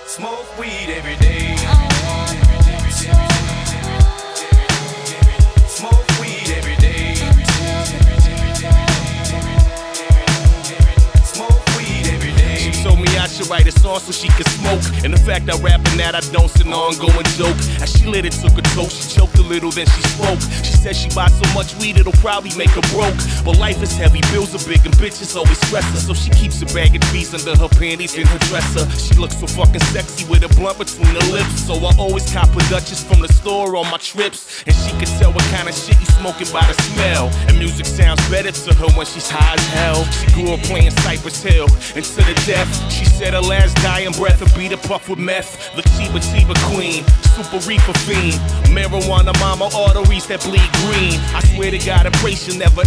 Smoke weed every day. Smoke weed every day. Smoke weed every day. She told me I should write a song so she could smoke. And the fact I rapping that I don't, it's an ongoing joke. As she lit it, took a toke, she choked a little, then she spoke. She said she buys so much weed it'll probably make her broke. But life is heavy, bills are big, and bitches always stress her. So she keeps a bag of trees under her panties in her dresser. She looks so fucking sexy with a blunt between her lips. So I always cop a Dutchess from the store on my trips. And she can tell what kind of shit you smoking by the smell. And music sounds better to her when she's high as hell. She grew up playing Cypress Hill, and to the death. She said her last dying breath would be the puff with meth. The Chiba queen, super reefer fiend. Marijuana mama arteries that bleed green. I swear to God, I pray she'll never